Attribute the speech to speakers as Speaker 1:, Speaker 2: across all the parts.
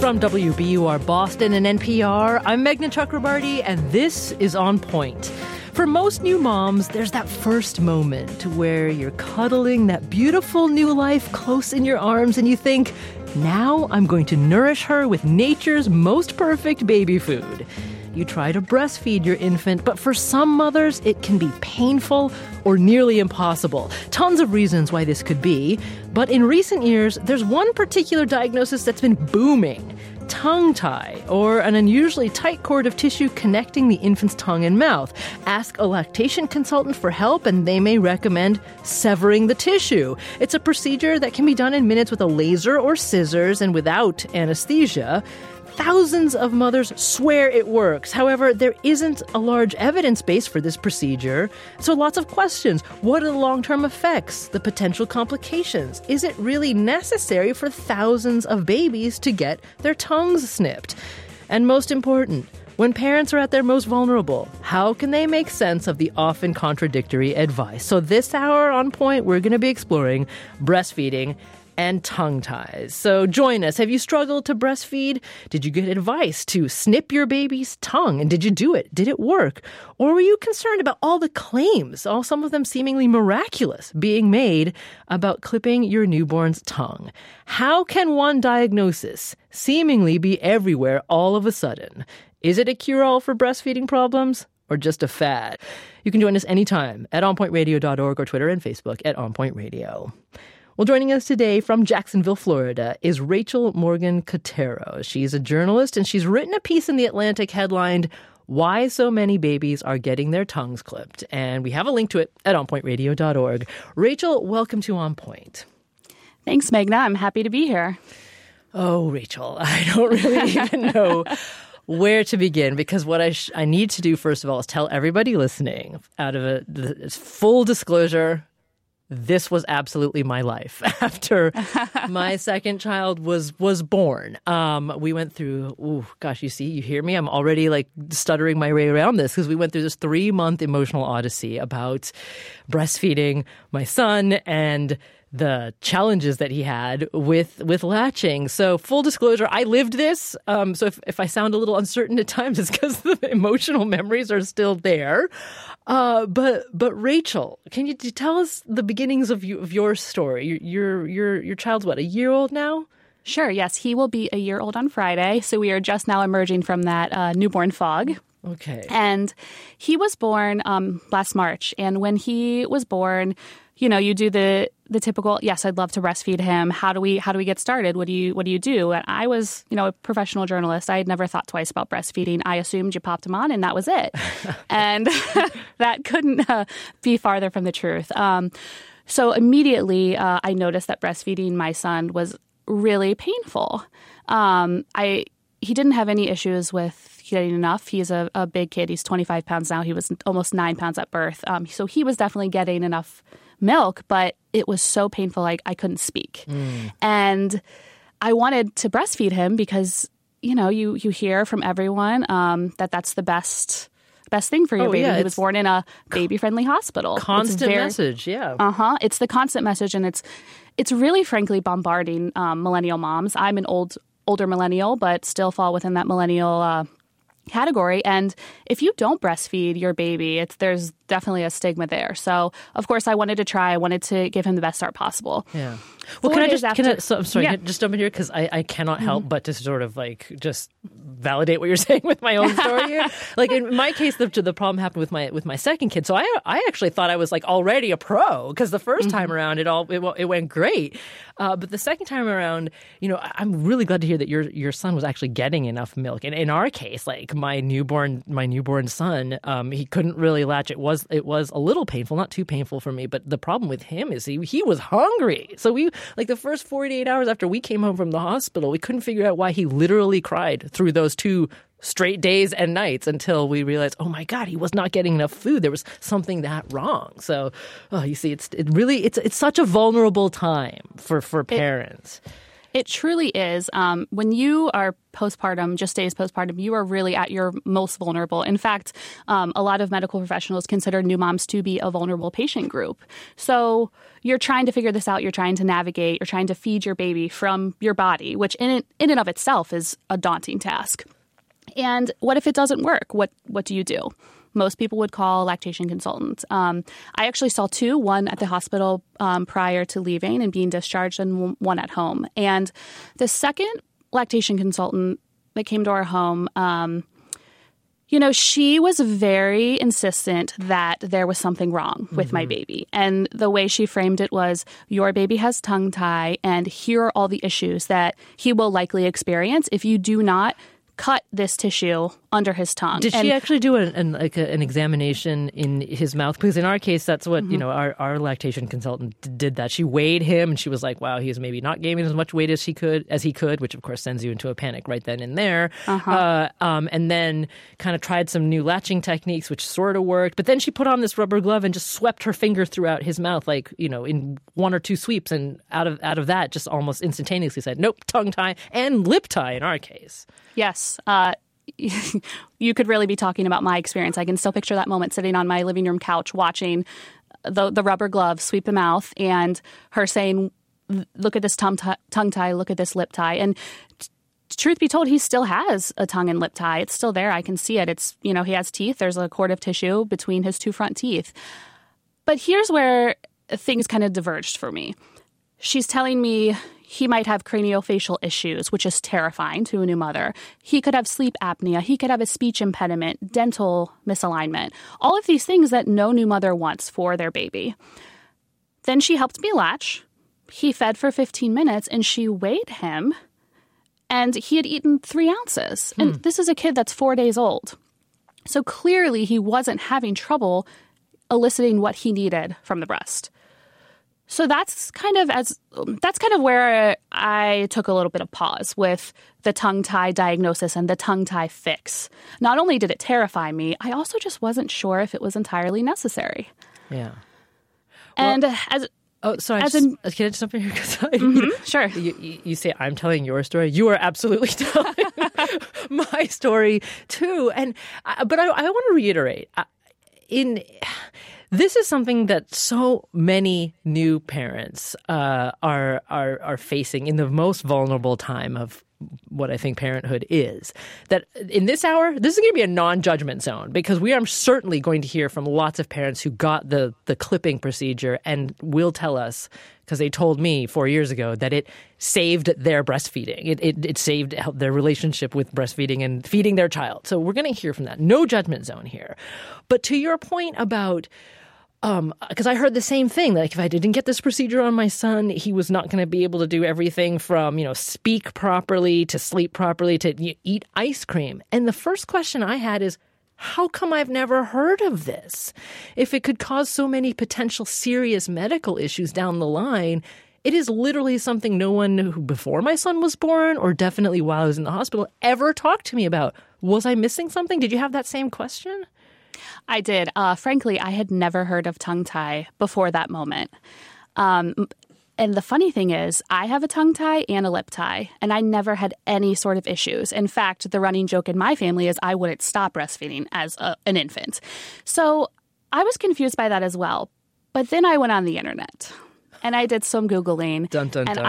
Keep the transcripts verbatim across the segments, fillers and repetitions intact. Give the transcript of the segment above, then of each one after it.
Speaker 1: From W B U R Boston and N P R, I'm Meghna Chakrabarty, and this is On Point. For most new moms, there's that first moment where you're cuddling that beautiful new life close in your arms and you think, now I'm going to nourish her with nature's most perfect baby food. You try to breastfeed your infant, but for some mothers, it can be painful or nearly impossible. Tons of reasons why this could be. But in recent years, there's one particular diagnosis that's been booming. Tongue tie, or an unusually tight cord of tissue connecting the infant's tongue and mouth. Ask a lactation consultant for help, and they may recommend severing the tissue. It's a procedure that can be done in minutes with a laser or scissors and without anesthesia. Thousands of mothers swear it works. However, there isn't a large evidence base for this procedure. So lots of questions. What are the long-term effects? The potential complications? Is it really necessary for thousands of babies to get their tongues snipped? And most important, when parents are at their most vulnerable, how can they make sense of the often contradictory advice? So this hour on Point, we're going to be exploring breastfeeding and tongue ties. So join us. Have you struggled to breastfeed? Did you get advice to snip your baby's tongue? And did you do it? Did it work? Or were you concerned about all the claims, all some of them seemingly miraculous, being made about clipping your newborn's tongue? How can one diagnosis seemingly be everywhere all of a sudden? Is it a cure-all for breastfeeding problems or just a fad? You can join us anytime at on point radio dot org or Twitter and Facebook at On Point Radio. Well, joining us today from Jacksonville, Florida, is Rachel Morgan Cotero. She's a journalist, and she's written a piece in The Atlantic headlined, Why So Many Babies Are Getting Their Tongues Clipped. And we have a link to it at on point radio dot org. Rachel, welcome to On Point.
Speaker 2: Thanks, Meghna. I'm happy to be here.
Speaker 1: Oh, Rachel, I don't really even know where to begin, because what I sh- I need to do, first of all, is tell everybody listening, out of a the, full disclosure, this was absolutely my life after my second child was was born. Um, we went through, ooh, gosh, you see, you hear me? I'm already like stuttering my way around this because we went through this three-month emotional odyssey about breastfeeding my son and the challenges that he had with with latching. So full disclosure, I lived this. Um, so if, if I sound a little uncertain at times, it's because the emotional memories are still there. Uh, but but Rachel, can you tell us the beginnings of, you, of your story? Your your your child's what, a year old now?
Speaker 2: Sure. Yes, he will be a year old on Friday. So we are just now emerging from that uh, newborn fog.
Speaker 1: Okay.
Speaker 2: And he was born um, last March. And when he was born, you know, you do the the typical, yes, I'd love to breastfeed him. How do we how do we get started? What do you what do you do? And I was, you know, a professional journalist. I had never thought twice about breastfeeding. I assumed you popped him on and that was it. And that couldn't uh, be farther from the truth. Um, so immediately uh, I noticed that breastfeeding my son was really painful. Um, I he didn't have any issues with getting enough. He's a, a big kid. He's twenty-five pounds now. He was almost nine pounds at birth. Um, so he was definitely getting enough milk, but it was so painful like I couldn't speak. Mm. And I wanted to breastfeed him because, you know, you you hear from everyone um, that that's the best best thing for your
Speaker 1: oh,
Speaker 2: baby.
Speaker 1: Yeah,
Speaker 2: he was born in a baby-friendly hospital.
Speaker 1: Constant very, message, yeah.
Speaker 2: Uh-huh. It's the constant message, and it's it's really, frankly, bombarding um, millennial moms. I'm an old older millennial, but still fall within that millennial uh category. And if you don't breastfeed your baby, it's there's definitely a stigma there. So, of course, I wanted to try. I wanted to give him the best start possible.
Speaker 1: Yeah. Well,
Speaker 2: Four
Speaker 1: can I just,
Speaker 2: after,
Speaker 1: can I, so, I'm sorry,
Speaker 2: yeah.
Speaker 1: can I just jump in here? Because I, I cannot help mm-hmm. but to sort of like just validate what you're saying with my own story here. Like in my case, the, the problem happened with my with my second kid. So I I actually thought I was like already a pro because the first mm-hmm. time around it all it, it went great. Uh, but the second time around, you know, I'm really glad to hear that your your son was actually getting enough milk. And in our case, like my newborn my newborn son, um, he couldn't really latch. It was it was a little painful, not too painful for me. But the problem with him is he he was hungry. So we like the first forty-eight hours after we came home from the hospital, we couldn't figure out why he literally cried through those two straight days and nights until we realized, oh my God, he was not getting enough food. There was something that wrong. So, oh, you see, it's it really it's it's such a vulnerable time for for parents.
Speaker 2: It, It truly is. Um, when you are postpartum, just days postpartum, you are really at your most vulnerable. In fact, um, a lot of medical professionals consider new moms to be a vulnerable patient group. So you're trying to figure this out. You're trying to navigate. You're trying to feed your baby from your body, which in, in and of itself is a daunting task. And what if it doesn't work? What what do you do? Most people would call a lactation consultant. Um, I actually saw two, one at the hospital um, prior to leaving and being discharged, and one at home. And the second lactation consultant that came to our home, um, you know, she was very insistent that there was something wrong with mm-hmm. my baby. And the way she framed it was, your baby has tongue tie, and here are all the issues that he will likely experience if you do not cut this tissue under his tongue.
Speaker 1: Did and, she actually do an, an like a, an examination in his mouth? Because in our case, that's what, mm-hmm. you know, our, our lactation consultant did that. She weighed him and she was like, wow, he's maybe not gaining as much weight as he could, as he could, which of course sends you into a panic right then and there. Uh-huh. Uh, um, and then kind of tried some new latching techniques, which sort of worked. But then she put on this rubber glove and just swept her finger throughout his mouth, like, you know, in one or two sweeps. And out of out of that, just almost instantaneously said, nope, tongue tie and lip tie in our case.
Speaker 2: Yes. Uh, you could really be talking about my experience. I can still picture that moment sitting on my living room couch watching the the rubber glove sweep the mouth and her saying, look at this tongue tie, tongue tie, look at this lip tie. And t- truth be told, he still has a tongue and lip tie. It's still there. I can see it. It's, you know, he has teeth. There's a cord of tissue between his two front teeth. But here's where things kind of diverged for me. She's telling me he might have craniofacial issues, which is terrifying to a new mother. He could have sleep apnea. He could have a speech impediment, dental misalignment, all of these things that no new mother wants for their baby. Then she helped me latch. He fed for fifteen minutes and she weighed him and he had eaten three ounces. Hmm. And this is a kid that's four days old. So clearly he wasn't having trouble eliciting what he needed from the breast. So that's kind of as that's kind of where I took a little bit of pause with the tongue tie diagnosis and the tongue tie fix. Not only did it terrify me, I also just wasn't sure if it was entirely necessary.
Speaker 1: Yeah.
Speaker 2: And well, as
Speaker 1: oh, sorry,
Speaker 2: as
Speaker 1: just,
Speaker 2: an,
Speaker 1: can I just jump in here?
Speaker 2: Mm-hmm, sure.
Speaker 1: You, you, you say I'm telling your story. You are absolutely telling my story too. And I, but I, I want to reiterate in. This is something that so many new parents uh, are are are facing in the most vulnerable time of what I think parenthood is. That in this hour, this is going to be a non-judgment zone because we are certainly going to hear from lots of parents who got the the clipping procedure and will tell us, because they told me four years ago that it saved their breastfeeding. It, it it saved their relationship with breastfeeding and feeding their child. So we're going to hear from that. No judgment zone here. But to your point about Um, because I heard the same thing, like if I didn't get this procedure on my son, he was not going to be able to do everything from, you know, speak properly to sleep properly to you know, eat ice cream. And the first question I had is, how come I've never heard of this? If it could cause so many potential serious medical issues down the line, it is literally something no one who before my son was born or definitely while I was in the hospital ever talked to me about. Was I missing something? Did you have that same question?
Speaker 2: I did. Uh, frankly, I had never heard of tongue tie before that moment. Um, and the funny thing is, I have a tongue tie and a lip tie, and I never had any sort of issues. In fact, the running joke in my family is I wouldn't stop breastfeeding as a, an infant. So I was confused by that as well. But then I went on the internet, and I did some Googling.
Speaker 1: Dun, dun,
Speaker 2: and,
Speaker 1: dun.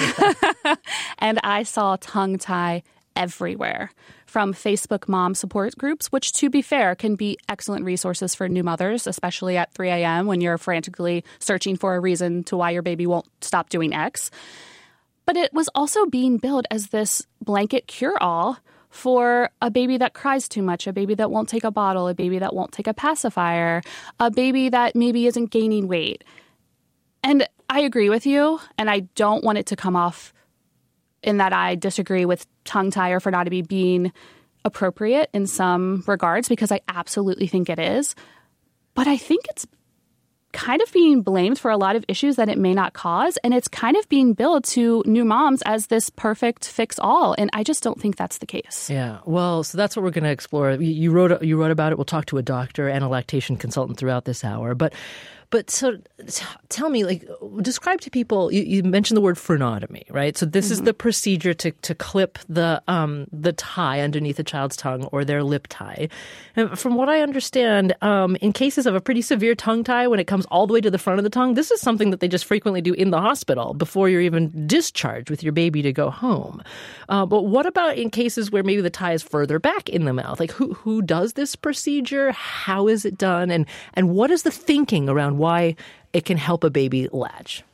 Speaker 2: I, and I saw tongue tie everywhere. From Facebook mom support groups, which, to be fair, can be excellent resources for new mothers, especially at three a.m. when you're frantically searching for a reason to why your baby won't stop doing X. But it was also being billed as this blanket cure-all for a baby that cries too much, a baby that won't take a bottle, a baby that won't take a pacifier, a baby that maybe isn't gaining weight. And I agree with you, and I don't want it to come off in that I disagree with tongue tie or for not to be being appropriate in some regards, because I absolutely think it is. But I think it's kind of being blamed for a lot of issues that it may not cause. And it's kind of being billed to new moms as this perfect fix-all. And I just don't think that's the case.
Speaker 1: Yeah. Well, so that's what we're going to explore. You wrote, you wrote about it. We'll talk to a doctor and a lactation consultant throughout this hour. But but so t- tell me, like, describe to people, you, you mentioned the word frenotomy, right? So this mm-hmm. is the procedure to, to clip the um, the tie underneath a child's tongue or their lip tie. And from what I understand, um, in cases of a pretty severe tongue tie, when it comes all the way to the front of the tongue, this is something that they just frequently do in the hospital before you're even discharged with your baby to go home. Uh, but what about in cases where maybe the tie is further back in the mouth? Like, who who does this procedure? How is it done? And and what is the thinking around why it can help a baby latch?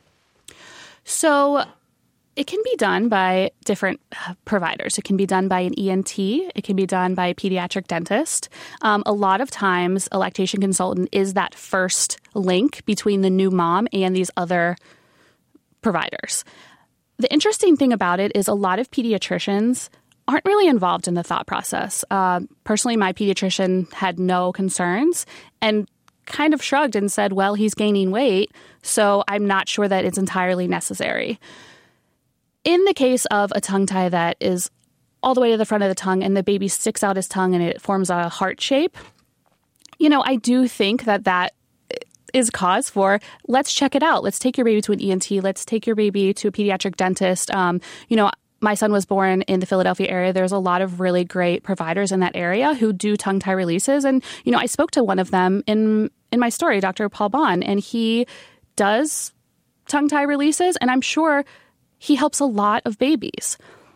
Speaker 2: So it can be done by different providers. It can be done by an E N T. It can be done by a pediatric dentist. Um, a lot of times, a lactation consultant is that first link between the new mom and these other providers. The interesting thing about it is a lot of pediatricians aren't really involved in the thought process. Uh, personally, my pediatrician had no concerns and kind of shrugged and said, well, he's gaining weight, so I'm not sure that it's entirely necessary. In the case of a tongue tie that is all the way to the front of the tongue and the baby sticks out his tongue and it forms a heart shape, you know, I do think that that is cause for, let's check it out. Let's take your baby to an E N T. Let's take your baby to a pediatric dentist. Um, you know, my son was born in the Philadelphia area. There's a lot of really great providers in that area who do tongue tie releases. And, you know, I spoke to one of them in in my story, Doctor Paul Bond, and he does tongue tie releases. And I'm sure he helps a lot of babies.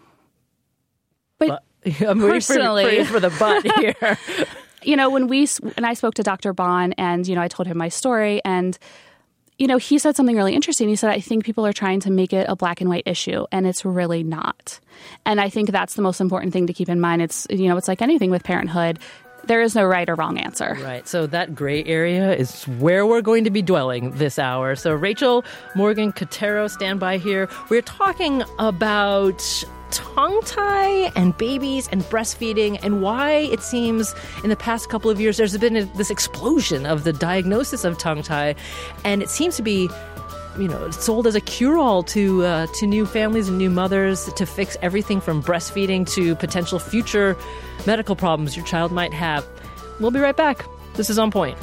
Speaker 2: But,
Speaker 1: but I'm personally, waiting for, for the but here.
Speaker 2: You know, when we and I spoke to Doctor Bond, and you know, I told him my story, and you know, he said something really interesting. He said, I think people are trying to make it a black and white issue, and it's really not. And I think that's the most important thing to keep in mind. It's, you know, it's like anything with parenthood. There is no right or wrong answer.
Speaker 1: Right. So that gray area is where we're going to be dwelling this hour. So Rachel Morgan-Cotero, stand by here. We're talking about tongue tie and babies and breastfeeding and why it seems in the past couple of years there's been a, this explosion of the diagnosis of tongue tie, and it seems to be, you know, sold as a cure-all to uh, to new families and new mothers to fix everything from breastfeeding to potential future medical problems your child might have. We'll be right back. This is On Point.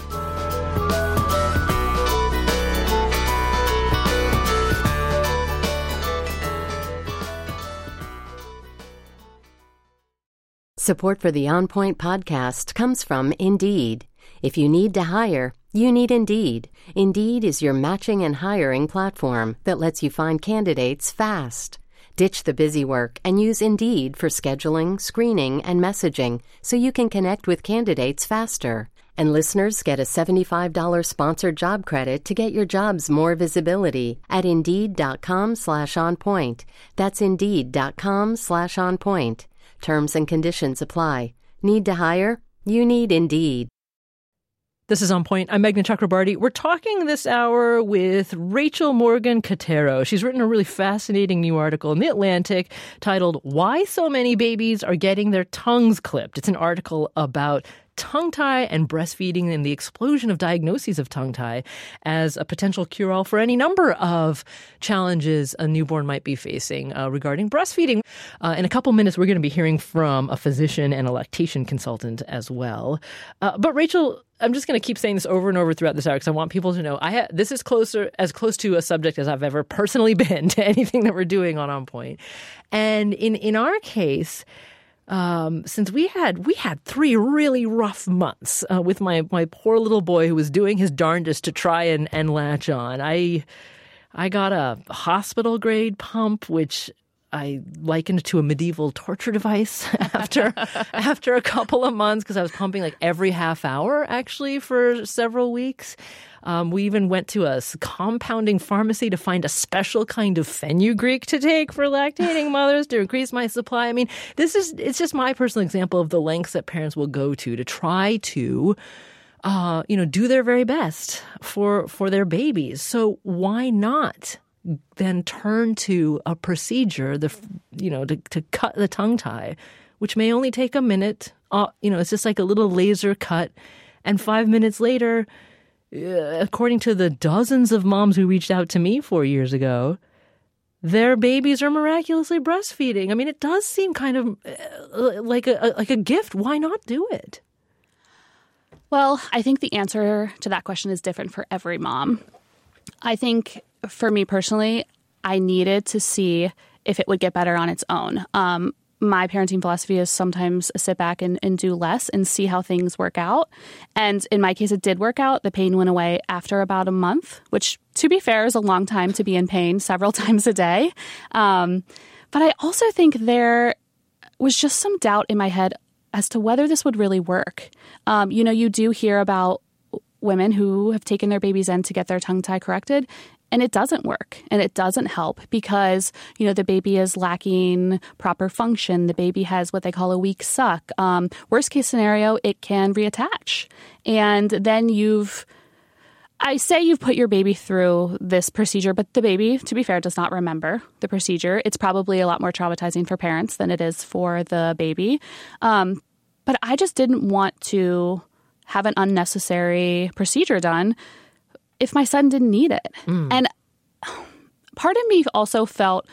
Speaker 3: Support for the On Point podcast comes from Indeed. If you need to hire, you need Indeed. Indeed is your matching and hiring platform that lets you find candidates fast. Ditch the busy work and use Indeed for scheduling, screening, and messaging so you can connect with candidates faster. And listeners get a seventy-five dollars sponsored job credit to get your jobs more visibility at Indeed.com slash on point. That's Indeed.com slash on point. Terms and conditions apply. Need to hire? You need Indeed.
Speaker 1: This is On Point. I'm Meghna Chakrabarty. We're talking this hour with Rachel Morgan-Cotero. She's written a really fascinating new article in The Atlantic titled Why So Many Babies Are Getting Their Tongues Clipped. It's an article about tongue tie and breastfeeding and the explosion of diagnoses of tongue tie as a potential cure-all for any number of challenges a newborn might be facing uh, regarding breastfeeding. Uh, in a couple minutes, we're going to be hearing from a physician and a lactation consultant as well. Uh, but Rachel, I'm just going to keep saying this over and over throughout this hour because I want people to know I ha- this is closer as close to a subject as I've ever personally been to anything that we're doing on On Point. And in, in our case, Um, since we had we had three really rough months uh, with my my poor little boy who was doing his darndest to try and, and latch on. I I got a hospital grade pump, which I likened to a medieval torture device after after a couple of months because I was pumping like every half hour actually for several weeks. Um, we even went to a compounding pharmacy to find a special kind of fenugreek to take for lactating mothers to increase my supply. I mean, this is it's just my personal example of the lengths that parents will go to to try to, uh, you know, do their very best for for their babies. So why not then turn to a procedure, the you know, to, to cut the tongue tie, which may only take a minute. Uh, you know, it's just like a little laser cut, and five minutes later, according to the dozens of moms who reached out to me four years ago, their babies are miraculously breastfeeding. I mean, it does seem kind of like a like a gift. Why not do it?
Speaker 2: Well, I think the answer to that question is different for every mom. I think for me personally, I needed to see if it would get better on its own. Um, my parenting philosophy is sometimes sit back and, and do less and see how things work out. And in my case, it did work out. The pain went away after about a month, which, to be fair, is a long time to be in pain several times a day. Um, but I also think there was just some doubt in my head as to whether this would really work. Um, you know, you do hear about women who have taken their babies in to get their tongue tie corrected, and it doesn't work and it doesn't help because, you know, the baby is lacking proper function. The baby has what they call a weak suck. Um, worst case scenario, it can reattach. And then you've, I say you've put your baby through this procedure, but the baby, to be fair, does not remember the procedure. It's probably a lot more traumatizing for parents than it is for the baby. Um, but I just didn't want to have an unnecessary procedure done if my son didn't need it. Mm. And part of me also felt,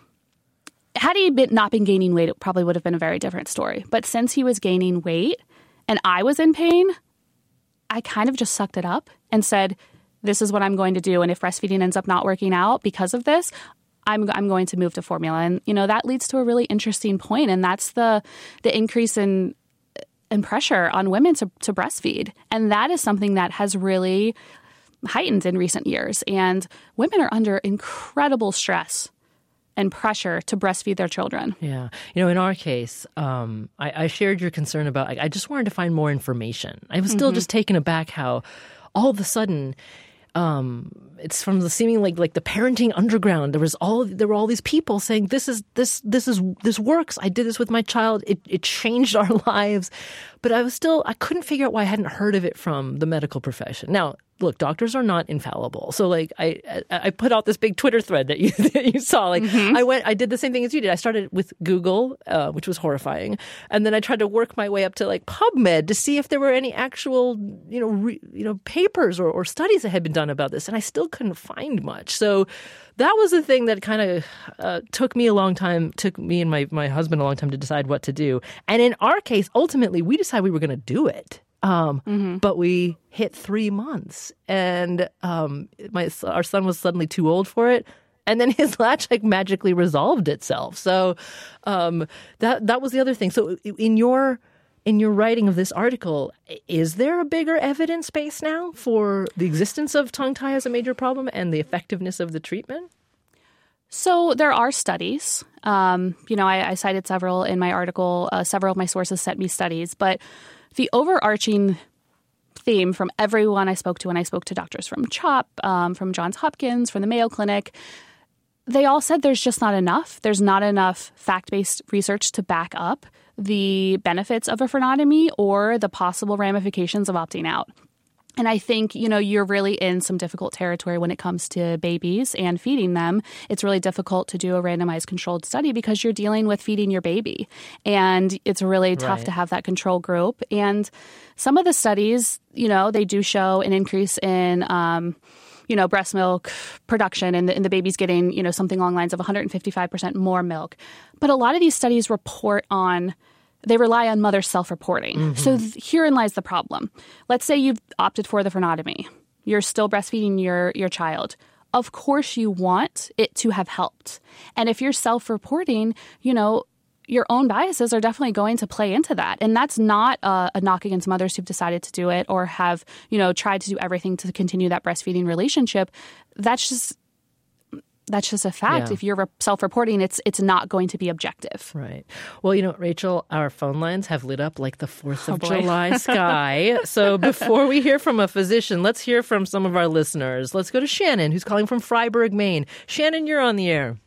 Speaker 2: had he been, not been gaining weight, it probably would have been a very different story. But since he was gaining weight and I was in pain, I kind of just sucked it up and said, this is what I'm going to do. And if breastfeeding ends up not working out because of this, I'm I'm going to move to formula. And, you know, that leads to a really interesting point. And that's the the increase in in pressure on women to, to breastfeed. And that is something that has really heightened in recent years. And women are under incredible stress and pressure to breastfeed their children.
Speaker 1: Yeah. You know, in our case, um, I, I shared your concern about, I, I just wanted to find more information. I was still mm-hmm. just taken aback how all of a sudden, um, it's from the seeming like like the parenting underground. There was all there were all these people saying this is this this is this works. I did this with my child. It it changed our lives. But I was still I couldn't figure out why I hadn't heard of it from the medical profession. Now, look, doctors are not infallible. So like I I put out this big Twitter thread that you that you saw. Like mm-hmm. I went I did the same thing as you did. I started with Google, uh, which was horrifying, and then I tried to work my way up to like PubMed to see if there were any actual you know re, you know papers or, or studies that had been done about this, and I still couldn't find much. So that was the thing that kind of uh, took me a long time, took me and my, my husband a long time to decide what to do. And in our case, ultimately, we decided we were going to do it. Um, mm-hmm. But we hit three months and um, my our son was suddenly too old for it. And then his latch like magically resolved itself. So um, that that was the other thing. So in your in your writing of this article, is there a bigger evidence base now for the existence of tongue tie as a major problem and the effectiveness of the treatment?
Speaker 2: So there are studies. Um, you know, I, I cited several in my article. Uh, several of my sources sent me studies. But the overarching theme from everyone I spoke to, and I spoke to doctors from CHOP, um, from Johns Hopkins, from the Mayo Clinic, they all said there's just not enough. There's not enough fact-based research to back up the benefits of a frenotomy or the possible ramifications of opting out. And I think, you know, you're really in some difficult territory when it comes to babies and feeding them. It's really difficult to do a randomized controlled study because you're dealing with feeding your baby. And it's really tough right. to have that control group. And some of the studies, you know, they do show an increase in um, you know, breast milk production and the, and the baby's getting, you know, something along the lines of one hundred fifty-five percent more milk. But a lot of these studies report on, they rely on mothers self-reporting. Mm-hmm. So th- herein lies the problem. Let's say you've opted for the frenotomy. You're still breastfeeding your, your child. Of course you want it to have helped. And if you're self-reporting, you know, your own biases are definitely going to play into that. And that's not a, a knock against mothers who've decided to do it or have, you know, tried to do everything to continue that breastfeeding relationship. That's just that's just a fact. Yeah. If you're self-reporting, it's it's not going to be objective.
Speaker 1: Right. Well, you know, Rachel, our phone lines have lit up like the fourth of
Speaker 2: oh,
Speaker 1: July sky. So before we hear from a physician, let's hear from some of our listeners. Let's go to Shannon, who's calling from Freiburg, Maine. Shannon, you're on the air.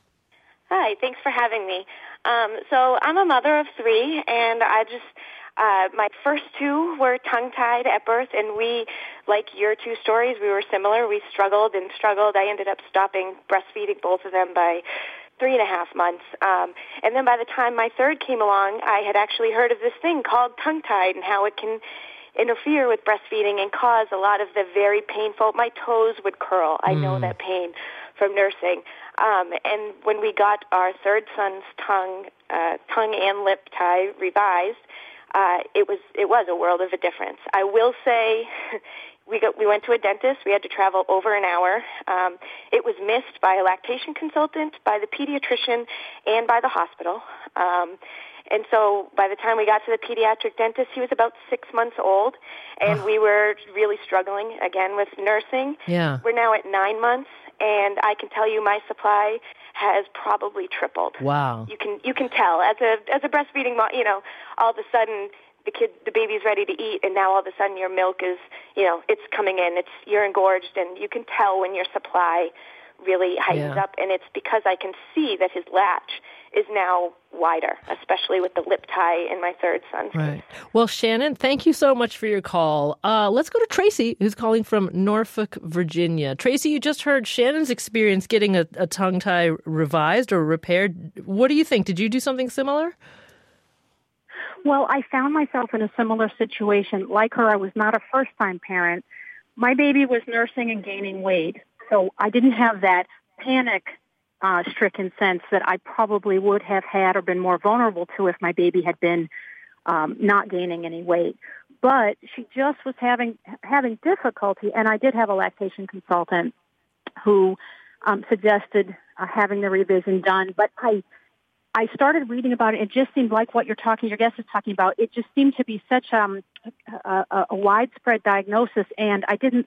Speaker 4: Hi. Thanks for having me. Um, so I'm a mother of three, and I just, uh, my first two were tongue-tied at birth, and we, like your two stories, we were similar. We struggled and struggled. I ended up stopping breastfeeding both of them by three and a half months. Um, and then by the time my third came along, I had actually heard of this thing called tongue-tied and how it can interfere with breastfeeding and cause a lot of the very painful, my toes would curl. I mm. know that pain from nursing. Um, and when we got our third son's tongue, uh, tongue and lip tie revised, uh, it was it was a world of a difference. I will say. We got, we went to a dentist. We had to travel over an hour. Um, it was missed by a lactation consultant, by the pediatrician, and by the hospital. Um, and so by the time we got to the pediatric dentist, he was about six months old, and oh. we were really struggling, again, with nursing.
Speaker 1: Yeah.
Speaker 4: We're now at nine months, and I can tell you my supply has probably tripled.
Speaker 1: Wow.
Speaker 4: You can you can tell. As a as a breastfeeding mom, you know, all of a sudden, the kid, the baby's ready to eat, and now all of a sudden your milk is, you know, it's coming in. It's you're engorged, and you can tell when your supply really heightens
Speaker 1: yeah.
Speaker 4: up, and it's because I can see that his latch is now wider, especially with the lip tie in my third son.
Speaker 1: Right. Well, Shannon, thank you so much for your call. Uh, let's go to Tracy, who's calling from Norfolk, Virginia. Tracy, you just heard Shannon's experience getting a, a tongue tie revised or repaired. What do you think? Did you do something similar?
Speaker 5: Well, I found myself in a similar situation. Like her, I was not a first-time parent. My baby was nursing and gaining weight, so I didn't have that panic-stricken uh, sense that I probably would have had or been more vulnerable to if my baby had been um, not gaining any weight. But she just was having having difficulty, and I did have a lactation consultant who um, suggested uh, having the revision done, but I I started reading about it. It just seemed like what you're talking, your guest is talking about. It just seemed to be such um, a, a, a widespread diagnosis, and I didn't,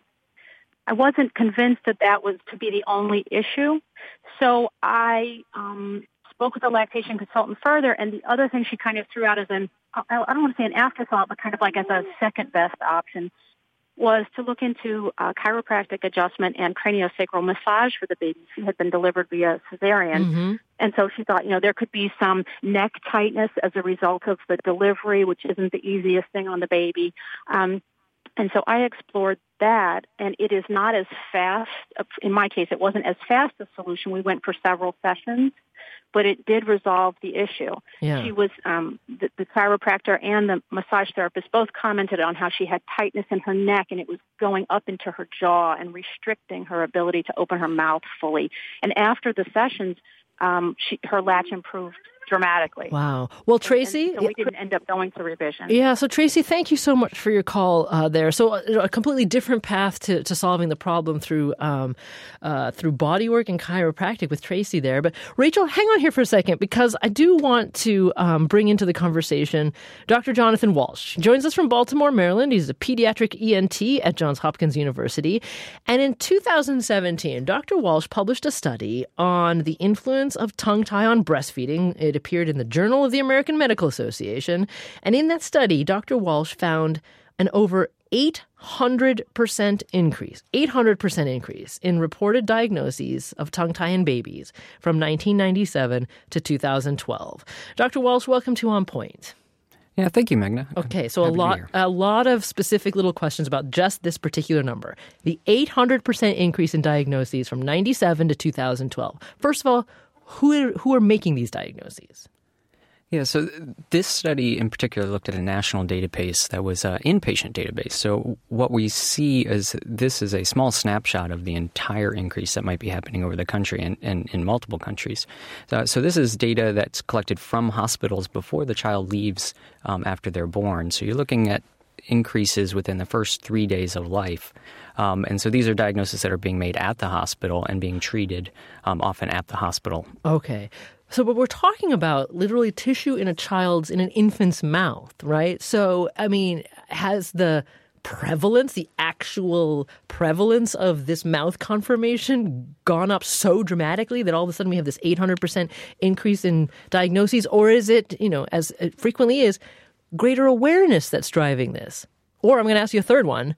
Speaker 5: I wasn't convinced that that was to be the only issue. So I um, spoke with the lactation consultant further, and the other thing she kind of threw out as an, I don't want to say an afterthought, but kind of like as a second best option, was to look into uh, chiropractic adjustment and craniosacral massage for the baby. She had been delivered via cesarean.
Speaker 1: Mm-hmm.
Speaker 5: And so she thought, you know, there could be some neck tightness as a result of the delivery, which isn't the easiest thing on the baby. Um, and so I explored that, and it is not as fast. In my case, it wasn't as fast a solution. We went for several sessions, but it did resolve the issue.
Speaker 1: Yeah.
Speaker 5: She was, um, the, the chiropractor and the massage therapist both commented on how she had tightness in her neck, and it was going up into her jaw and restricting her ability to open her mouth fully. And after the sessions, um, she, her latch improved dramatically.
Speaker 1: Wow. Well, Tracy...
Speaker 5: And, and so we didn't end up going to revision.
Speaker 1: Yeah, so Tracy, thank you so much for your call uh, there. So a, a completely different path to, to solving the problem through um, uh, through bodywork and chiropractic with Tracy there. But Rachel, hang on here for a second, because I do want to um, bring into the conversation Doctor Jonathan Walsh. He joins us from Baltimore, Maryland. He's a pediatric E N T at Johns Hopkins University. And in two thousand seventeen, Doctor Walsh published a study on the influence of tongue tie on breastfeeding. It appeared in the Journal of the American Medical Association. And in that study, Doctor Walsh found an over eight hundred percent increase, eight hundred percent increase in reported diagnoses of tongue tie in babies from nineteen ninety-seven to two thousand twelve. Doctor Walsh, welcome to On Point.
Speaker 6: Yeah, thank you, Magna.
Speaker 1: Okay, so a lot a lot of specific little questions about just this particular number. The eight hundred percent increase in diagnoses from ninety-seven to two thousand twelve. First of all, who are, who are making these diagnoses?
Speaker 6: Yeah, so this study in particular looked at a national database that was an inpatient database. So what we see is this is a small snapshot of the entire increase that might be happening over the country and, and in multiple countries. So, so this is data that's collected from hospitals before the child leaves um, after they're born. So you're looking at increases within the first three days of life. Um, and so these are diagnoses that are being made at the hospital and being treated um, often at the hospital.
Speaker 1: Okay. So, but we're talking about literally tissue in a child's, in an infant's mouth, right? So, I mean, has the prevalence, the actual prevalence of this mouth conformation gone up so dramatically that all of a sudden we have this eight hundred percent increase in diagnoses? Or is it, you know, as it frequently is, greater awareness that's driving this? Or I'm going to ask you a third one.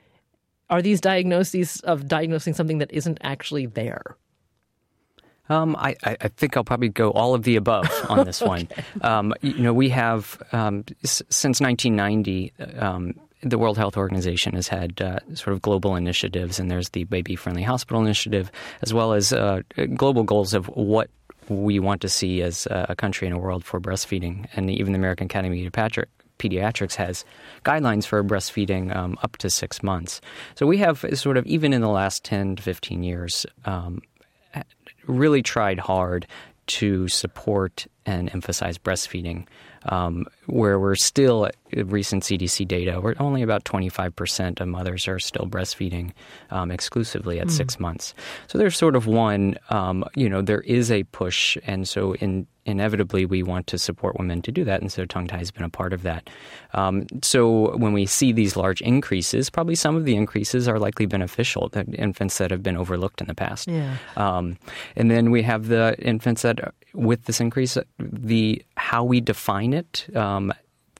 Speaker 1: Are these diagnoses of diagnosing something that isn't actually there?
Speaker 6: Um, I, I think I'll probably go all of the above on this one. Okay. Um, you know, we have, um, s- since nineteen ninety, um, the World Health Organization has had uh, sort of global initiatives, and there's the Baby Friendly Hospital Initiative, as well as uh, global goals of what we want to see as a country and a world for breastfeeding. And even the American Academy of Pediatrics Pediatrics has guidelines for breastfeeding um, up to six months. So we have sort of, even in the last ten to fifteen years, um, really tried hard to support and emphasize breastfeeding, um, where we're still, recent C D C data, we're only about twenty-five percent of mothers are still breastfeeding um, exclusively at mm. six months. So there's sort of one, um, you know, there is a push, and so in, inevitably we want to support women to do that, and so tongue tie has been a part of that. Um, so when we see these large increases, probably some of the increases are likely beneficial, the infants that have been overlooked in the past.
Speaker 1: Yeah.
Speaker 6: Um, and then we have the infants that, with this increase, the how we define it, um,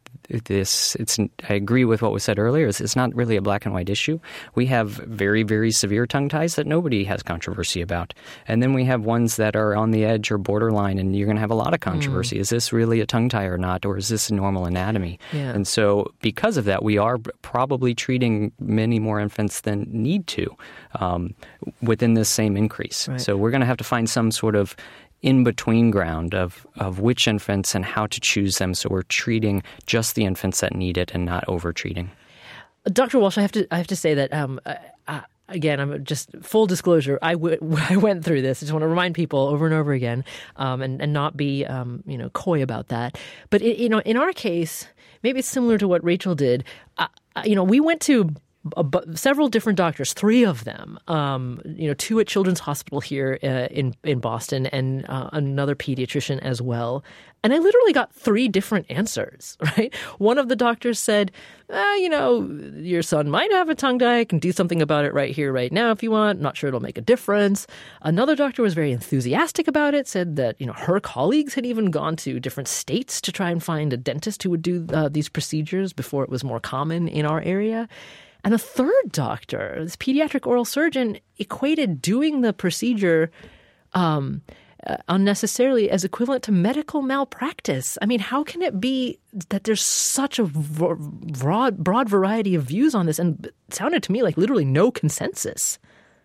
Speaker 6: this it's I agree with what was said earlier. It's, it's not really a black and white issue. We have very, very severe tongue ties that nobody has controversy about. And then we have ones that are on the edge or borderline, and you're going to have a lot of controversy. Mm. Is this really a tongue tie or not, or is this normal anatomy?
Speaker 1: Yeah.
Speaker 6: And so because of that, we are probably treating many more infants than need to um, within this same increase.
Speaker 1: Right.
Speaker 6: So we're going to have to find some sort of in-between ground of, of which infants and how to choose them, so we're treating just the infants that need it and not over-treating.
Speaker 1: Doctor Walsh, I have to I have to say that, um, uh, again, I'm just full disclosure, I, w- I went through this. I just want to remind people over and over again um, and, and not be um, you know coy about that. But, it, you know, in our case, maybe it's similar to what Rachel did. Uh, you know, we went to several different doctors, three of them, um, you know, two at Children's Hospital here uh, in in Boston, and uh, another pediatrician as well. And I literally got three different answers, right? One of the doctors said, eh, you know, your son might have a tongue tie. I can do something about it right here, right now if you want. Not sure it'll make a difference. Another doctor was very enthusiastic about it, said that, you know, her colleagues had even gone to different states to try and find a dentist who would do uh, these procedures before it was more common in our area. And a third doctor, this pediatric oral surgeon, equated doing the procedure um, uh, unnecessarily as equivalent to medical malpractice. I mean, how can it be that there's such a broad, broad variety of views on this? And it sounded to me like literally no consensus.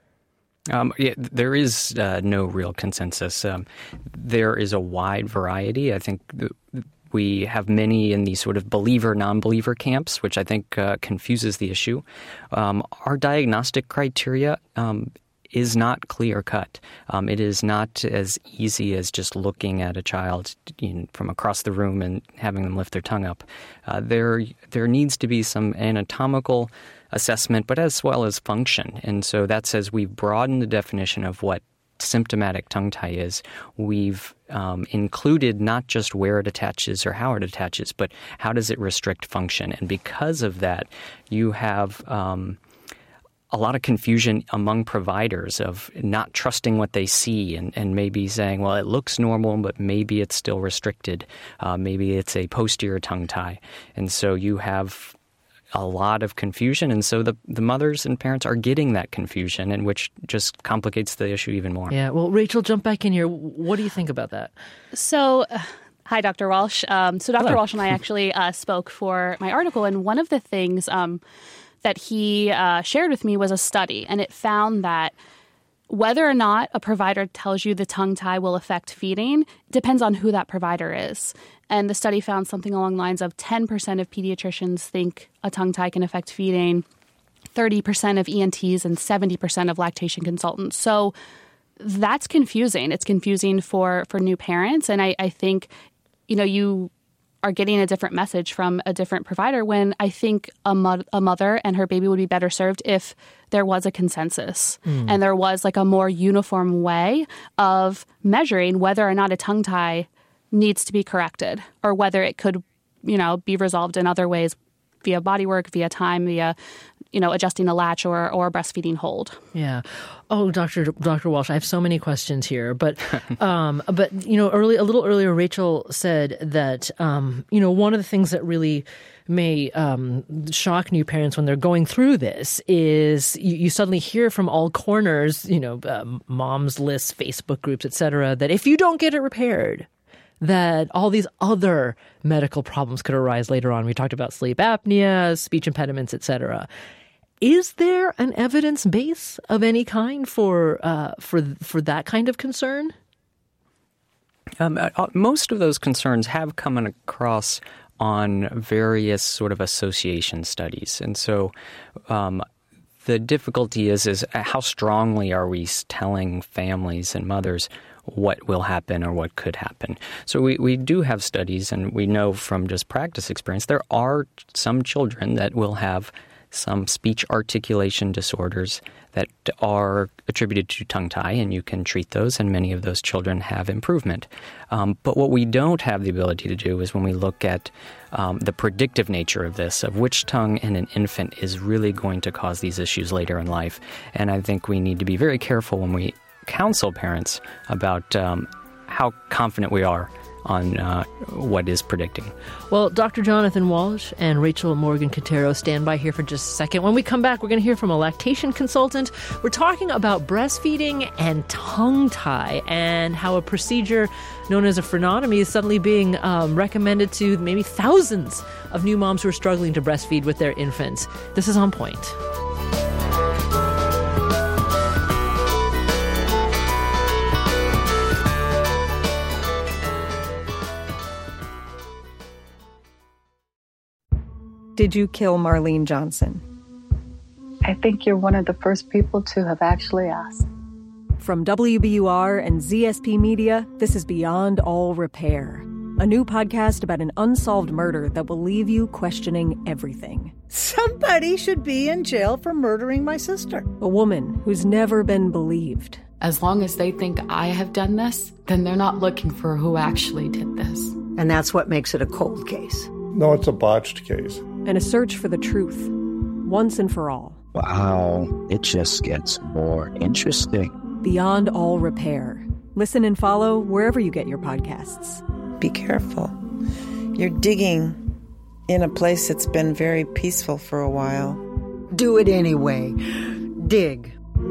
Speaker 6: Um, yeah, there is uh, no real consensus. Um, there is a wide variety. I think the, we have many in these sort of believer, non-believer camps, which I think uh, confuses the issue. Um, our diagnostic criteria um, is not clear-cut. Um, it is not as easy as just looking at a child, you know, from across the room and having them lift their tongue up. Uh, there, there needs to be some anatomical assessment, but as well as function. And so that says we've broadened the definition of what symptomatic tongue tie is. We've um, included not just where it attaches or how it attaches, but how does it restrict function. And because of that, you have um, a lot of confusion among providers of not trusting what they see and, and maybe saying, well, it looks normal, but maybe it's still restricted. Uh, maybe it's a posterior tongue tie. And so you have a lot of confusion, and so the, the mothers and parents are getting that confusion, and which just complicates the issue even more.
Speaker 1: Yeah, well, Rachel, jump back in here. What do you think about that?
Speaker 2: So, uh, hi, Doctor Walsh. Um, so Doctor
Speaker 1: Hello.
Speaker 2: Walsh and I actually uh, spoke for my article, and one of the things um, that he uh, shared with me was a study, and it found that whether or not a provider tells you the tongue tie will affect feeding depends on who that provider is. And the study found something along the lines of ten percent of pediatricians think a tongue tie can affect feeding, thirty percent of E N Ts, and seventy percent of lactation consultants. So that's confusing. It's confusing for, for new parents. And I, I think, you know, you are getting a different message from a different provider when I think a, mo- a mother and her baby would be better served if there was a consensus mm. and there was like a more uniform way of measuring whether or not a tongue tie needs to be corrected or whether it could, you know, be resolved in other ways via body work, via time, via, you know, adjusting a latch or, or breastfeeding hold.
Speaker 1: Yeah. Oh, Doctor Doctor Walsh, I have so many questions here, but um, but you know, early a little earlier, Rachel said that um, you know, one of the things that really may um, shock new parents when they're going through this is you, you suddenly hear from all corners, you know, uh, moms lists, Facebook groups, et cetera, that if you don't get it repaired, that all these other medical problems could arise later on. We talked about sleep apnea, speech impediments, et cetera. Is there an evidence base of any kind for uh, for for that kind of concern?
Speaker 6: Um, uh, most of those concerns have come across on various sort of association studies, and so um, the difficulty is is how strongly are we telling families and mothers what will happen or what could happen. So we, we do have studies, and we know from just practice experience, there are some children that will have some speech articulation disorders that are attributed to tongue tie, and you can treat those, and many of those children have improvement. Um, but what we don't have the ability to do is when we look at um, the predictive nature of this, of which tongue in an infant is really going to cause these issues later in life. And I think we need to be very careful when we counsel parents about um, how confident we are on uh, what is predicting.
Speaker 1: Well, Doctor Jonathan Walsh and Rachel Morgan Quintero stand by here for just a second. When we come back, we're going to hear from a lactation consultant. We're talking about breastfeeding and tongue tie and how a procedure known as a frenotomy is suddenly being um, recommended to maybe thousands of new moms who are struggling to breastfeed with their infants. This is On Point.
Speaker 7: Did you kill Marlene Johnson?
Speaker 8: I think you're one of the first people to have actually asked.
Speaker 7: From W B U R and Z S P Media, this is Beyond All Repair, a new podcast about an unsolved murder that will leave you questioning everything.
Speaker 9: Somebody should be in jail for murdering my sister.
Speaker 7: A woman who's never been believed.
Speaker 10: As long as they think I have done this, then they're not looking for who actually did this.
Speaker 9: And that's what makes it a cold case.
Speaker 11: No, it's a botched case.
Speaker 7: And a search for the truth, once and for all.
Speaker 12: Wow, it just gets more interesting.
Speaker 7: Beyond All Repair. Listen and follow wherever you get your podcasts.
Speaker 13: Be careful. You're digging in a place that's been very peaceful for a while.
Speaker 9: Do it anyway. Dig.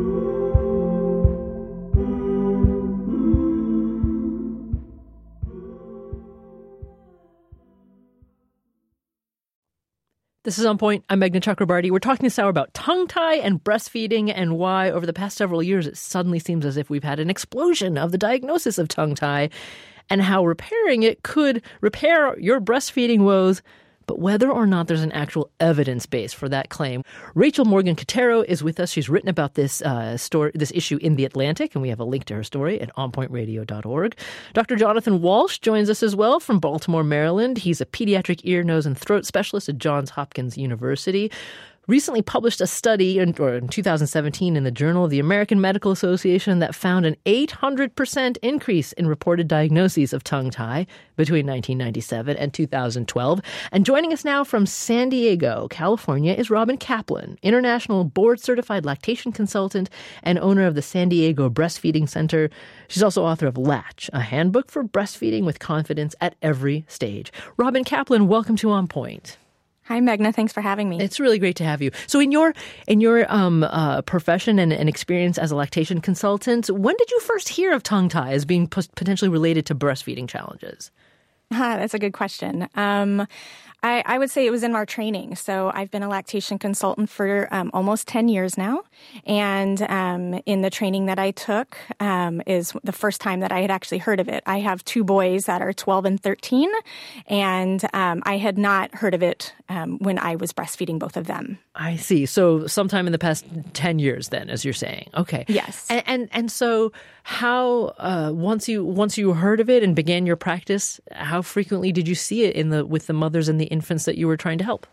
Speaker 1: This is On Point. I'm Meghna Chakrabarti. We're talking this hour about tongue tie and breastfeeding and why over the past several years it suddenly seems as if we've had an explosion of the diagnosis of tongue tie and how repairing it could repair your breastfeeding woes, but whether or not there's an actual evidence base for that claim. Rachel Morgan Quintero is with us. She's written about this uh, story, this issue in The Atlantic, and we have a link to her story at on point radio dot org. Doctor Jonathan Walsh joins us as well from Baltimore, Maryland. He's a pediatric ear, nose, and throat specialist at Johns Hopkins University. Recently published a study in, or in two thousand seventeen in the Journal of the American Medical Association that found an eight hundred percent increase in reported diagnoses of tongue tie between nineteen ninety-seven and two thousand twelve. And joining us now from San Diego, California, is Robin Kaplan, international board-certified lactation consultant and owner of the San Diego Breastfeeding Center. She's also author of Latch, a handbook for breastfeeding with confidence at every stage. Robin Kaplan, welcome to On Point.
Speaker 14: Hi, Meghna. Thanks for having me.
Speaker 1: It's really great to have you. So in your in your um, uh, profession and, and experience as a lactation consultant, when did you first hear of tongue tie as being p- potentially related to breastfeeding challenges?
Speaker 14: Ah, that's a good question. Um, I, I would say it was in our training. So I've been a lactation consultant for um, almost ten years now. And um, in the training that I took um, is the first time that I had actually heard of it. I have two boys that are twelve and thirteen, and um, I had not heard of it um, when I was breastfeeding both of them.
Speaker 1: I see. So sometime in the past ten years then, as you're saying. Okay.
Speaker 14: Yes.
Speaker 1: And and, and so how, uh, once you once you heard of it and began your practice, how frequently did you see it in the with the mothers and the infants that you were trying to help?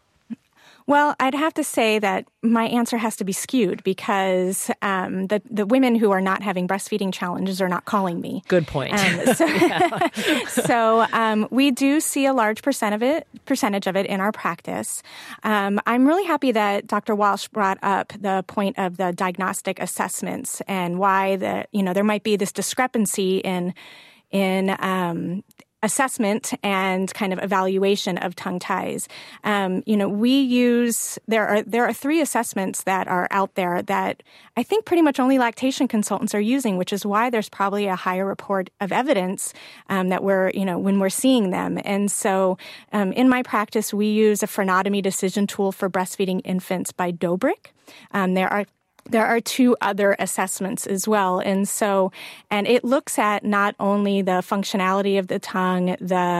Speaker 14: Well, I'd have to say that my answer has to be skewed because um, the the women who are not having breastfeeding challenges are not calling me.
Speaker 1: Good point.
Speaker 14: Um, so so um, we do see a large percent of it, percentage of it in our practice. Um, I'm really happy that Doctor Walsh brought up the point of the diagnostic assessments and why the you know there might be this discrepancy in in um, assessment and kind of evaluation of tongue ties. Um, you know, we use, there are there are three assessments that are out there that I think pretty much only lactation consultants are using, which is why there's probably a higher report of evidence um, that we're, you know, when we're seeing them. And so um, in my practice, we use a frenotomy decision tool for breastfeeding infants by Dobrik. Um, there are There are two other assessments as well. And so, and it looks at not only the functionality of the tongue, the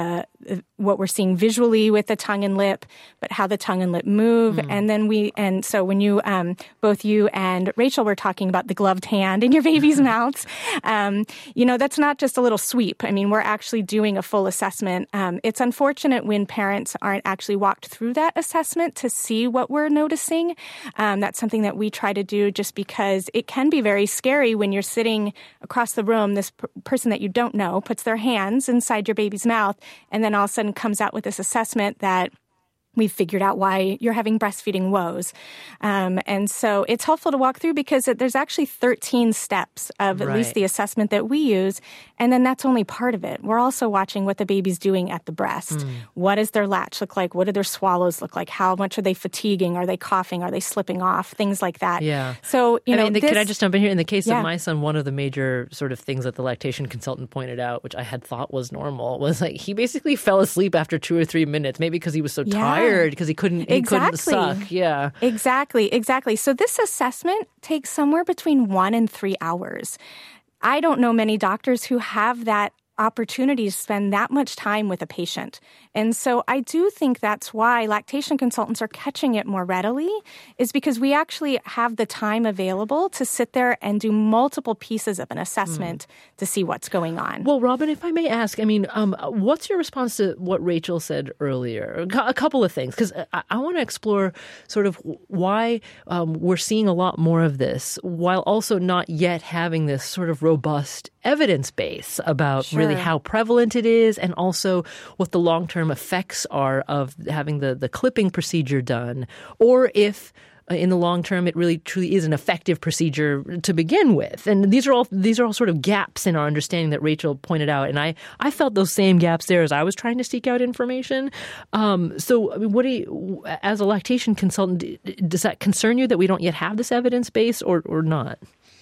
Speaker 14: what we're seeing visually with the tongue and lip, but how the tongue and lip move. Mm. And then we, and so when you, um, both you and Rachel were talking about the gloved hand in your baby's mouths, um, you know, that's not just a little sweep. I mean, we're actually doing a full assessment. Um, it's unfortunate when parents aren't actually walked through that assessment to see what we're noticing. Um, that's something that we try to do just because it can be very scary when you're sitting across the room, this p- person that you don't know puts their hands inside your baby's mouth and then all of a sudden comes out with this assessment that we've figured out why you're having breastfeeding woes. Um, and so it's helpful to walk through because it, there's actually thirteen steps of at
Speaker 1: right.
Speaker 14: least the assessment that we use. And then that's only part of it. We're also watching what the baby's doing at the breast. Mm. What does their latch look like? What do their swallows look like? How much are they fatiguing? Are they coughing? Are they slipping off? Things like that.
Speaker 1: Yeah.
Speaker 14: So, you
Speaker 1: I
Speaker 14: know,
Speaker 1: mean, the,
Speaker 14: this,
Speaker 1: can I just jump in here? In the case
Speaker 14: yeah.
Speaker 1: of my son, one of the major sort of things that the lactation consultant pointed out, which I had thought was normal, was like he basically fell asleep after two or three minutes, maybe because he was so
Speaker 14: yeah.
Speaker 1: tired, because he couldn't He
Speaker 14: exactly.
Speaker 1: couldn't suck. Yeah.
Speaker 14: Exactly. Exactly. So this assessment takes somewhere between one and three hours. I don't know many doctors who have that opportunity to spend that much time with a patient. And so I do think that's why lactation consultants are catching it more readily, is because we actually have the time available to sit there and do multiple pieces of an assessment mm. to see what's going on.
Speaker 1: Well, Robin, if I may ask, I mean, um, what's your response to what Rachel said earlier? A couple of things, because I, I want to explore sort of why um, we're seeing a lot more of this while also not yet having this sort of robust evidence base about sure. really how prevalent it is and also what the long-term effects are of having the, the clipping procedure done, or if uh, in the long term it really truly is an effective procedure to begin with. And these are all these are all sort of gaps in our understanding that Rachel pointed out. And I, I felt those same gaps there as I was trying to seek out information. Um, so I mean, what do you, as a lactation consultant, does that concern you that we don't yet have this evidence base or, or not?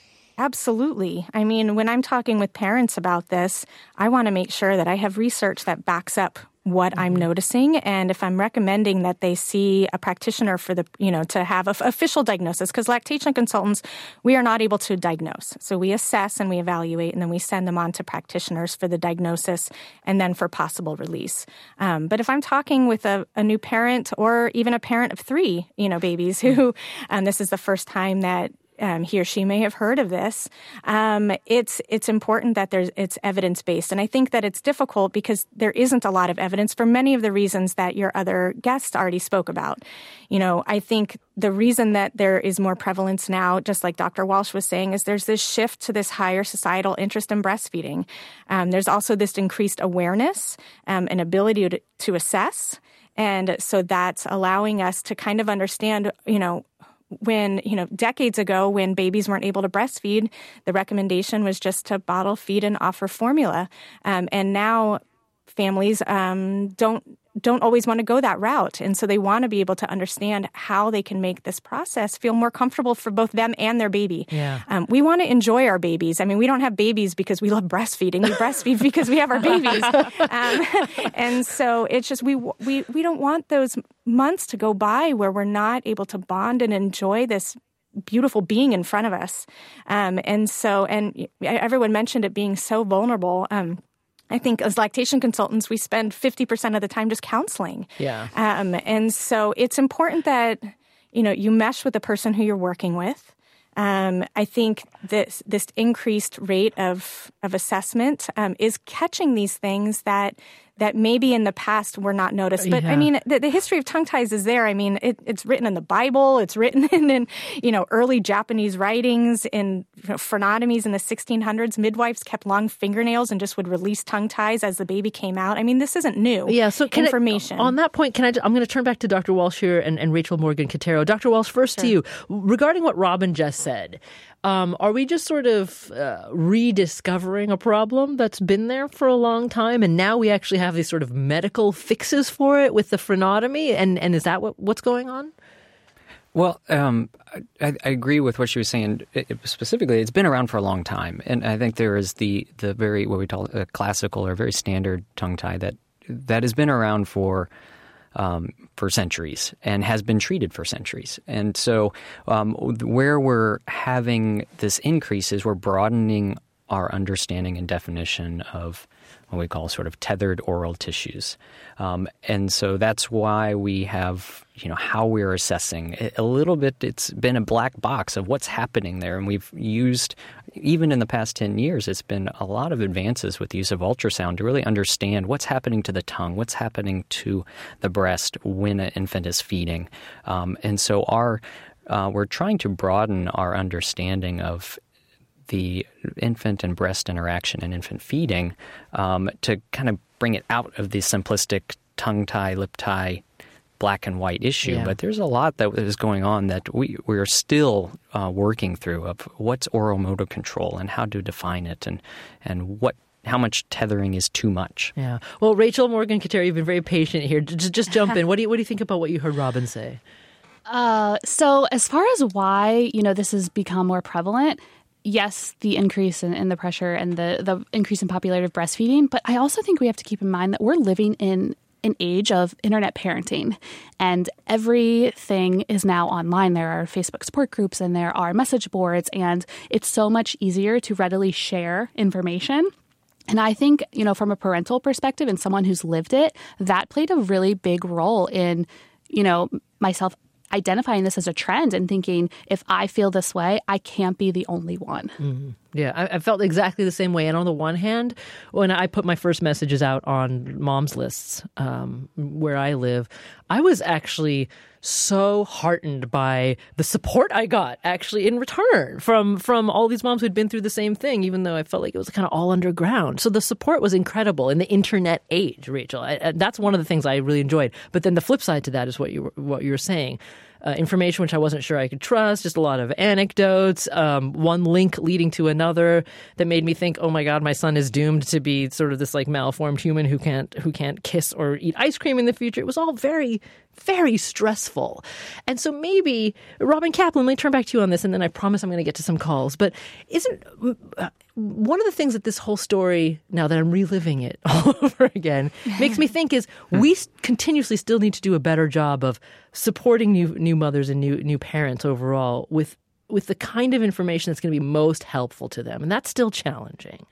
Speaker 14: Absolutely. I mean, when I'm talking with parents about this, I want to make sure that I have research that backs up what mm-hmm. I'm noticing. And if I'm recommending that they see a practitioner for the, you know, to have an official diagnosis, because lactation consultants, we are not able to diagnose. So we assess and we evaluate, and then we send them on to practitioners for the diagnosis and then for possible release. Um, but if I'm talking with a, a new parent or even a parent of three, you know, babies who, um, this is the first time that Um, he or she may have heard of this. Um, it's it's important that there's it's evidence based, and I think that it's difficult because there isn't a lot of evidence for many of the reasons that your other guests already spoke about. You know, I think the reason that there is more prevalence now, just like Doctor Walsh was saying, is there's this shift to this higher societal interest in breastfeeding. Um, there's also this increased awareness um, and ability to, to assess, and so that's allowing us to kind of understand, you know. When, you know, decades ago when babies weren't able to breastfeed, the recommendation was just to bottle feed and offer formula. Um, and now families um, don't don't always want to go that route. And so they want to be able to understand how they can make this process feel more comfortable for both them and their baby.
Speaker 1: Yeah.
Speaker 14: Um, we want to enjoy our babies. I mean, we don't have babies because we love breastfeeding. We breastfeed because we have our babies. Um, and so it's just we, we, we don't want those months to go by where we're not able to bond and enjoy this beautiful being in front of us. Um, and so, and everyone mentioned it being so vulnerable. Um, I think as lactation consultants, we spend fifty percent of the time just counseling.
Speaker 1: Yeah.
Speaker 14: Um, and so it's important that, you know, you mesh with the person who you're working with. Um, I think this this increased rate of of assessment um, is catching these things that that maybe in the past were not noticed. But
Speaker 1: yeah.
Speaker 14: I mean, the, the history of tongue ties is there. I mean, it, it's written in the Bible. It's written in, in you know, early Japanese writings, in you know, phrenotomies in the sixteen hundreds. Midwives kept long fingernails and just would release tongue ties as the baby came out. I mean, this isn't new
Speaker 1: yeah, so can
Speaker 14: information.
Speaker 1: I, on that point, can I, I'm going to turn back to Doctor Walsh here and, and Rachel Morgan-Cotero. Doctor Walsh, first
Speaker 14: sure.
Speaker 1: to you. Regarding what Robin just said, Um, are we just sort of uh, rediscovering a problem that's been there for a long time, and now we actually have these sort of medical fixes for it with the frenotomy? And, and is that what, what's going on?
Speaker 6: Well, um, I, I agree with what she was saying. It, it, specifically, it's been around for a long time, and I think there is the the very what we call a classical or very standard tongue tie that that has been around for. Um, for centuries and has been treated for centuries. And so um, where we're having this increase is we're broadening our understanding and definition of what we call sort of tethered oral tissues. Um, and so that's why we have, you know, how we're assessing. A little bit, it's been a black box of what's happening there. And we've used, even in the past ten years, it's been a lot of advances with the use of ultrasound to really understand what's happening to the tongue, what's happening to the breast when an infant is feeding. Um, and so our uh, we're trying to broaden our understanding of the infant and breast interaction and infant feeding um, to kind of bring it out of the simplistic tongue tie, lip tie, black and white issue.
Speaker 1: Yeah.
Speaker 6: But there's a lot that is going on that we, we're still uh, working through of what's oral motor control and how to define it and, and what how much tethering is too much.
Speaker 1: Yeah. Well, Rachel Morgan-Kateri, you've been very patient here. Just, just jump in. What do you what do you think about what you heard Robin say?
Speaker 2: Uh, so as far as why, you know, this has become more prevalent, yes, the increase in, in the pressure and the, the increase in popularity of breastfeeding, but I also think we have to keep in mind that we're living in an age of internet parenting, and everything is now online. There are Facebook support groups and there are message boards, and it's so much easier to readily share information. And I think, you know, from a parental perspective and someone who's lived it, that played a really big role in, you know, myself identifying this as a trend and thinking, if I feel this way, I can't be the only one.
Speaker 1: Mm-hmm. Yeah, I, I felt exactly the same way. And on the one hand, when I put my first messages out on moms lists um, where I live, I was actually so heartened by the support I got actually in return from from all these moms who'd been through the same thing, even though I felt like it was kind of all underground. So the support was incredible in the internet age, Rachel. I, I, that's one of the things I really enjoyed. But then the flip side to that is what you were, what you were saying. Uh, information which I wasn't sure I could trust, just a lot of anecdotes, um, one link leading to another that made me think, oh my God, my son is doomed to be sort of this like malformed human who can't who can't kiss or eat ice cream in the future. It was all very, very stressful. And so maybe, Robin Kaplan, let me turn back to you on this, and then I promise I'm going to get to some calls. But isn't uh, one of the things that this whole story, now that I'm reliving it all over again, makes me think is we continuously still need to do a better job of supporting new new mothers and new new parents overall with with the kind of information that's going to be most helpful to them. And that's still challenging.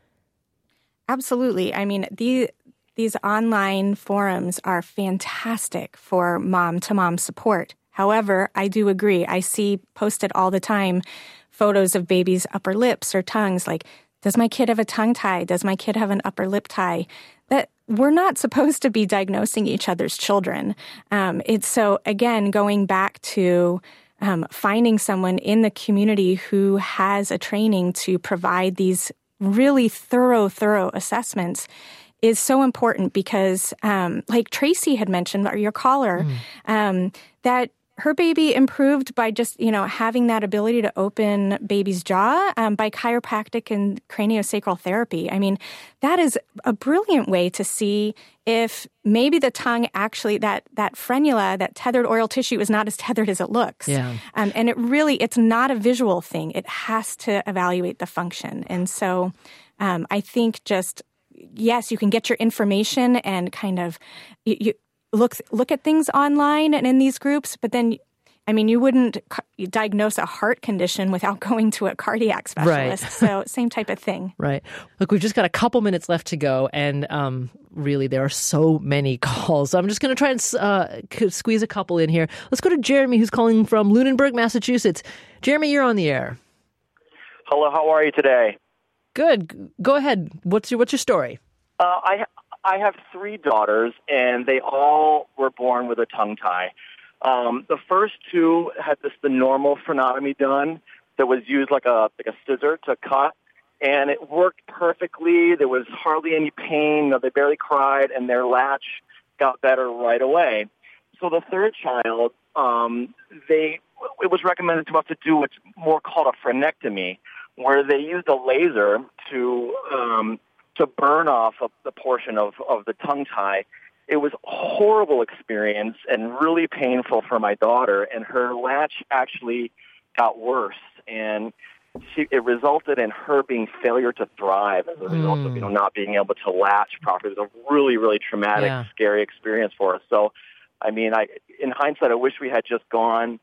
Speaker 14: Absolutely. I mean, the These online forums are fantastic for mom-to-mom support. However, I do agree. I see posted all the time photos of babies' upper lips or tongues, like, does my kid have a tongue tie? Does my kid have an upper lip tie? That we're not supposed to be diagnosing each other's children. Um, it's so, again, going back to um, finding someone in the community who has a training to provide these really thorough, thorough assessments is so important because, um, like Tracy had mentioned, or your caller, mm. um, that her baby improved by just, you know, having that ability to open baby's jaw um, by chiropractic and craniosacral therapy. I mean, that is a brilliant way to see if maybe the tongue actually, that, that frenula, that tethered oral tissue is not as tethered as it looks.
Speaker 1: Yeah.
Speaker 14: Um, and it really, it's not a visual thing. It has to evaluate the function. And so um, I think just, yes, you can get your information and kind of you, you look look at things online and in these groups, but then, I mean, you wouldn't ca- diagnose a heart condition without going to a cardiac specialist.
Speaker 1: Right.
Speaker 14: So same type of thing.
Speaker 1: Right. Look, we've just got a couple minutes left to go, and um, really there are so many calls. So I'm just going to try and uh, squeeze a couple in here. Let's go to Jeremy, who's calling from Lunenburg, Massachusetts. Jeremy, you're on the air.
Speaker 15: Hello, how are you today?
Speaker 1: Good. Go ahead. What's your What's your story?
Speaker 15: Uh, I I have three daughters, and they all were born with a tongue tie. Um, the first two had this the normal frenotomy done that was used like a like a scissor to cut, and it worked perfectly. There was hardly any pain. You know, they barely cried, and their latch got better right away. So the third child, um, they it was recommended to us to do what's more called a frenectomy, where they used a laser to um, to burn off a, the portion of, of the tongue tie. It was a horrible experience and really painful for my daughter, and her latch actually got worse, and she, it resulted in her being failure to thrive as a result mm. of, you know, not being able to latch properly. It was a really, really traumatic, yeah. scary experience for us. So, I mean, I in hindsight, I wish we had just gone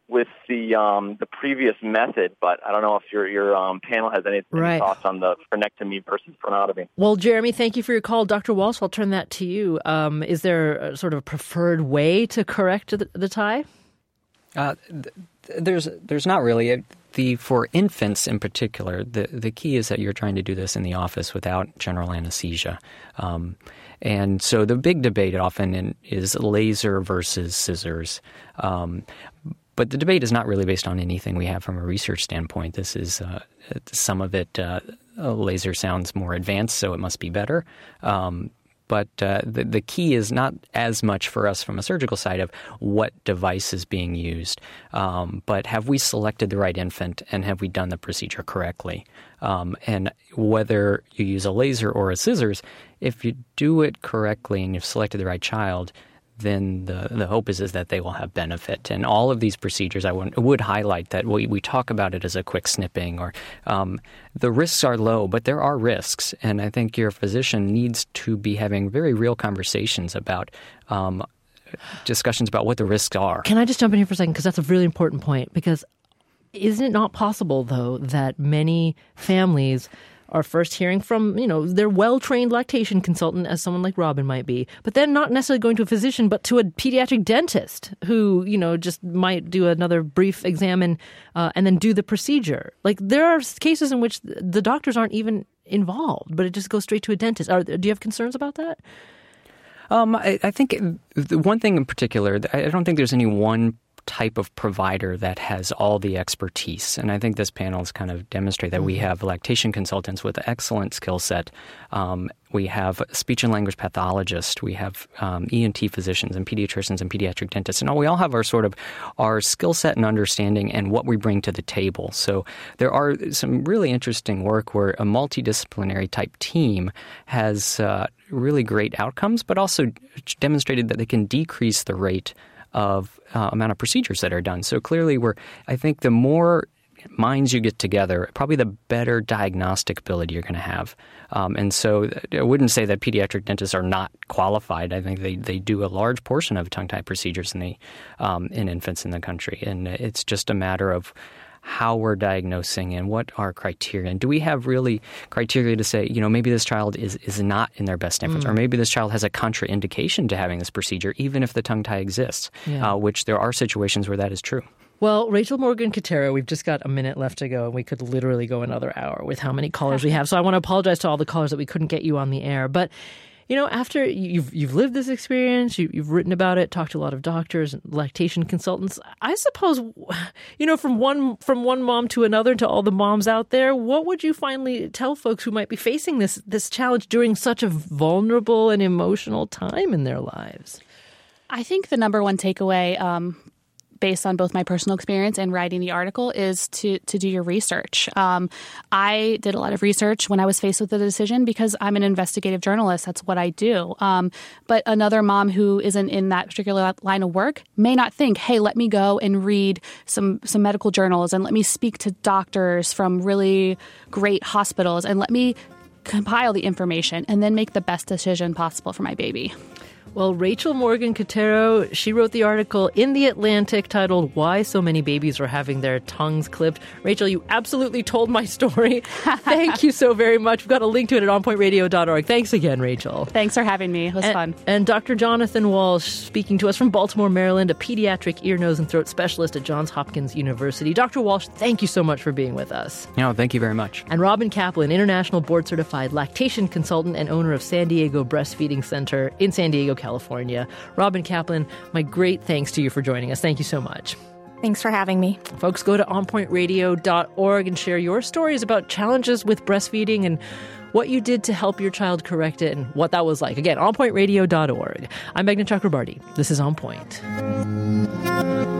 Speaker 15: with the um, the previous method, but I don't know if your your um, panel has any, any
Speaker 1: right.
Speaker 15: thoughts on the frenectomy versus frenotomy.
Speaker 1: Well, Jeremy, thank you for your call. Doctor Walsh, I'll turn that to you. Um, is there a sort of preferred way to correct the, the tie?
Speaker 6: Uh, th- there's there's not really. The for infants in particular, the the key is that you're trying to do this in the office without general anesthesia. Um, and so the big debate often in, is laser versus scissors. Um, but the debate is not really based on anything we have from a research standpoint. This is uh, some of it. Uh, laser sounds more advanced, so it must be better. Um, But uh, the, the key is not as much for us from a surgical side of what device is being used, um, but have we selected the right infant and have we done the procedure correctly? Um, and whether you use a laser or a scissors, if you do it correctly and you've selected the right child, then the, the hope is, is that they will have benefit. And all of these procedures, I would, would highlight that we, we talk about it as a quick snipping or um, the risks are low, but there are risks. And I think your physician needs to be having very real conversations about um, discussions about what the risks are.
Speaker 1: Can I just jump in here for a second? Because that's a really important point. Because isn't it not possible, though, that many families are first hearing from, you know, their well-trained lactation consultant, as someone like Robin might be, but then not necessarily going to a physician, but to a pediatric dentist who, you know, just might do another brief examine uh, and then do the procedure. Like, there are cases in which the doctors aren't even involved, but it just goes straight to a dentist. Are, do you have concerns about that?
Speaker 6: Um, I, I think the one thing in particular, I don't think there's any one type of provider that has all the expertise. And I think this panel has kind of demonstrated that we have lactation consultants with an excellent skill set. Um, we have speech and language pathologists. We have um, E N T physicians and pediatricians and pediatric dentists. And we all have our sort of our skill set and understanding and what we bring to the table. So there are some really interesting work where a multidisciplinary type team has uh, really great outcomes, but also demonstrated that they can decrease the rate of uh, amount of procedures that are done. So clearly we're, I think the more minds you get together, probably the better diagnostic ability you're going to have. Um, and so I wouldn't say that pediatric dentists are not qualified. I think they, they do a large portion of tongue-tie procedures in, the, um, in infants in the country. And it's just a matter of how we're diagnosing and what our criteria. And do we have really criteria to say, you know, maybe this child is, is not in their best interest, mm. or maybe this child has a contraindication to having this procedure, even if the tongue tie exists, yeah. uh, which there are situations where that is true.
Speaker 1: Well, Rachel Morgan-Cotero, we've just got a minute left to go, and we could literally go another hour with how many callers we have. So I want to apologize to all the callers that we couldn't get you on the air. But you know, after you've you've lived this experience, you, you've written about it, talked to a lot of doctors and lactation consultants. I suppose, you know, from one from one mom to another, to all the moms out there, what would you finally tell folks who might be facing this this challenge during such a vulnerable and emotional time in their lives?
Speaker 2: I think the number one takeaway, um, based on both my personal experience and writing the article, is to to do your research. Um, I did a lot of research when I was faced with the decision because I'm an investigative journalist. That's what I do. Um, but another mom who isn't in that particular line of work may not think, hey, let me go and read some, some medical journals and let me speak to doctors from really great hospitals and let me compile the information and then make the best decision possible for my baby.
Speaker 1: Well, Rachel Morgan-Cotero, she wrote the article in The Atlantic titled Why So Many Babies Are Having Their Tongues Clipped. Rachel, you absolutely told my story. Thank you so very much. We've got a link to it at on point radio dot org. Thanks again, Rachel.
Speaker 2: Thanks for having me. It was
Speaker 1: and,
Speaker 2: fun.
Speaker 1: And Doctor Jonathan Walsh, speaking to us from Baltimore, Maryland, a pediatric ear, nose, and throat specialist at Johns Hopkins University. Doctor Walsh, thank you so much for being with us.
Speaker 6: No, thank you very much.
Speaker 1: And Robin Kaplan, international board-certified lactation consultant and owner of San Diego Breastfeeding Center in San Diego, California. Robin Kaplan, my great thanks to you for joining us. Thank you so much.
Speaker 14: Thanks for having me.
Speaker 1: Folks, go to on point radio dot org and share your stories about challenges with breastfeeding and what you did to help your child correct it and what that was like. Again, on point radio dot org. I'm Meghna Chakrabarti. This is On Point.